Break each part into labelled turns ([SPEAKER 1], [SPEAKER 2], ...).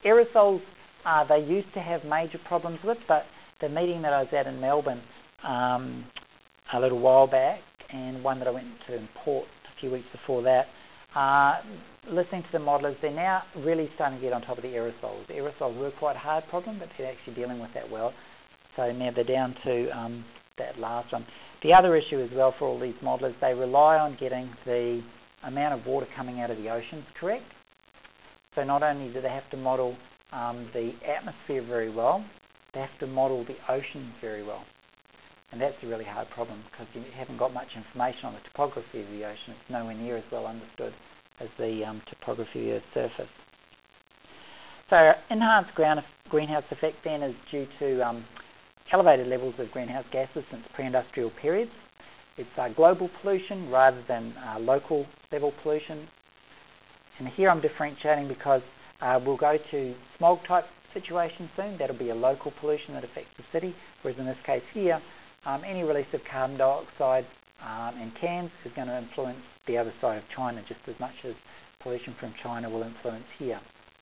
[SPEAKER 1] Aerosols, they used to have major problems with, but the meeting that I was at in Melbourne a little while back, and one that I went to in Port a few weeks before that, listening to the modelers, they're now really starting to get on top of the aerosols. The aerosols were quite a hard problem, but they're actually dealing with that well. So now they're down to that last one. The other issue as well for all these modelers, they rely on getting the amount of water coming out of the oceans correct. So not only do they have to model the atmosphere very well, they have to model the oceans very well. And that's a really hard problem because you haven't got much information on the topography of the ocean. It's nowhere near as well understood as the topography of the Earth's surface. So enhanced greenhouse effect then is due to elevated levels of greenhouse gases since pre-industrial periods. It's global pollution rather than local level pollution. And here I'm differentiating because we'll go to smog type situation soon. That'll be a local pollution that affects the city, whereas in this case here, any release of carbon dioxide in Cairns is going to influence the other side of China just as much as pollution from China will influence here.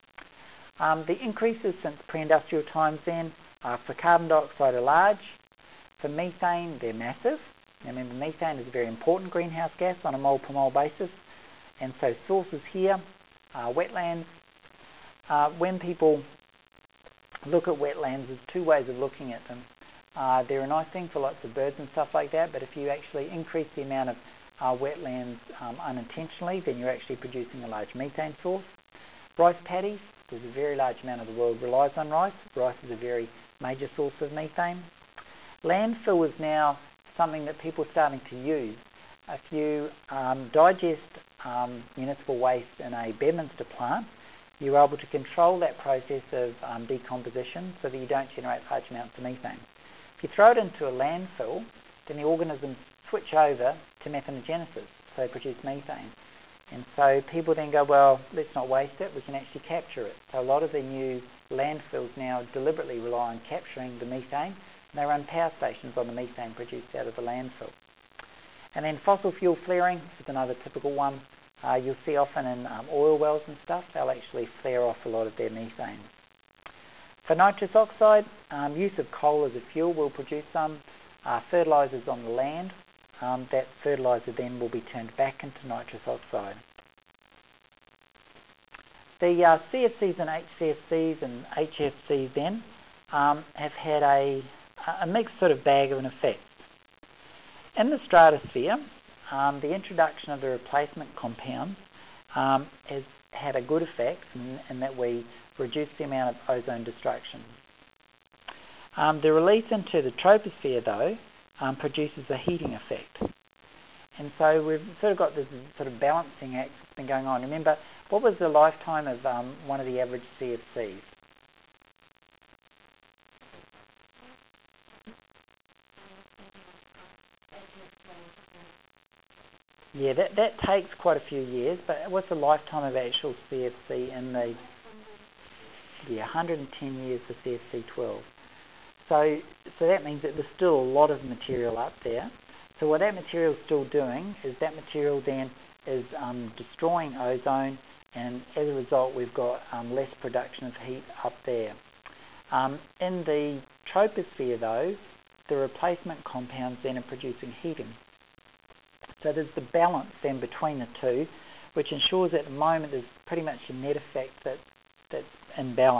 [SPEAKER 1] The increases since pre-industrial times then for carbon dioxide are large. For methane, they're massive. Now remember, methane is a very important greenhouse gas on a mole per mole basis. And so sources here are wetlands. When people look at wetlands, there's two ways of looking at them. They're a nice thing for lots of birds and stuff like that, but if you actually increase the amount of wetlands unintentionally, then you're actually producing a large methane source. Rice paddies, there's a very large amount of the world relies on rice. Rice is a very major source of methane. Landfill is now something that people are starting to use. If you digest municipal waste in a Bedminster plant, you're able to control that process of decomposition so that you don't generate large amounts of methane. If you throw it into a landfill, then the organisms switch over to methanogenesis, so they produce methane. And so people then go, well, let's not waste it, we can actually capture it. So a lot of the new landfills now deliberately rely on capturing the methane, and they run power stations on the methane produced out of the landfill. And then fossil fuel flaring is another typical one. You'll see often in oil wells and stuff, they'll actually flare off a lot of their methane. For nitrous oxide, use of coal as a fuel will produce some fertilisers on the land. That fertiliser then will be turned back into nitrous oxide. The CFCs and HCFCs and HFCs then have had a mixed sort of bag of an effect. In the stratosphere, the introduction of the replacement compounds has had a good effect in that we reduce the amount of ozone destruction. The release into the troposphere, though, produces a heating effect. And so we've sort of got this sort of balancing act that's been going on. Remember, what was the lifetime of one of the average CFCs? Yeah, that takes quite a few years, but what's the lifetime of actual CFC in the... Yeah, 110 years for CFC12. So that means that there's still a lot of material up there. So what that material is still doing is that material then is destroying ozone, and as a result we've got less production of heat up there. In the troposphere though, the replacement compounds then are producing heating. So there's the balance then between the two, which ensures at the moment there's pretty much a net effect that's in balance.